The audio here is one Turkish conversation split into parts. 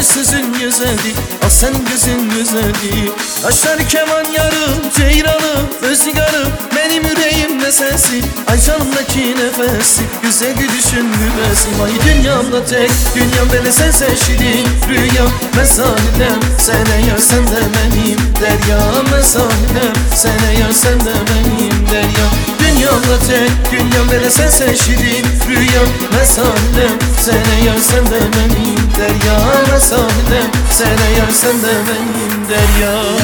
sözün güzeldi, al senin gözün güzeldi. Kaşları keman yarım, ceyranım, öz sigarım, benim yüreğimde sensin. Ay canımdaki nefesi, güzel gülüşün gülmesi. Ay dünyamda tek, dünyam böyle sensen şirin rüyam. Ben sahilem, sen eğer sen de benim deryam. Ben sahilem, sen eğer sen de benim deryam. Dünyamda tek, dünyam böyle sensen şirin rüyam. Ben sahilem, sen eğer sen de benim deryam. Ben sahilem, sen eğer sen de benim deryam.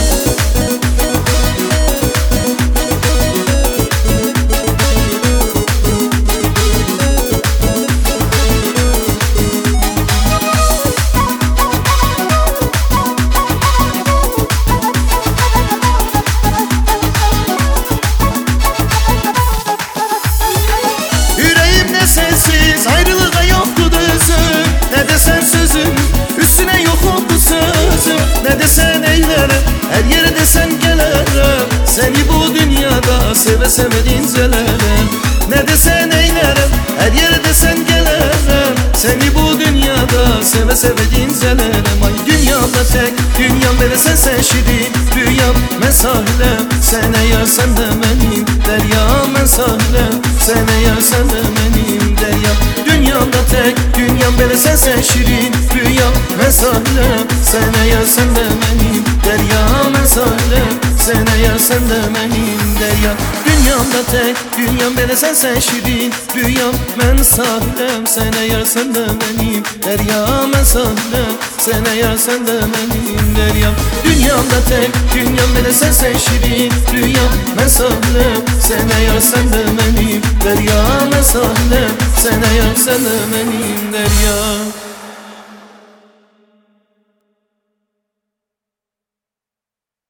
Sensiz ayrılığa yoktu düzüm. Ne desen sözüm, üstüne yok oldu sözüm. Ne desen eylerim, her yere desen gelirim. Seni bu dünyada seve seve incelerim. Ne desen eylerim, her yere desen gelirim. Seni bu dünyada seve seve incelerim. Ay dünyamda tek, dünyam böyle sensen şirin rüyam. Ben sahilem, sen eğer sen de benim deryam. Ben sahilem, sen eğer sen de benim deryam. Dünyamda tek, dünyam böyle sensen şirin rüyam. Ben sahilem, sen eğer sen de benim deryam. Ben sahilem, sen eğer sen de benim deryam. Dünyamda tek, dünyam böyle sensen şirin rüyam. Ben sahilem, sen eğer sen de benim deryam. Ben sahilem, sen eğer sen de benim deryam. Dünyamda tek, dünyam böyle sensen şirin rüyam. Ben sahilem, sen eğer sen de benim deryam. Ben sahilem, sen eğer sen de benim deryam.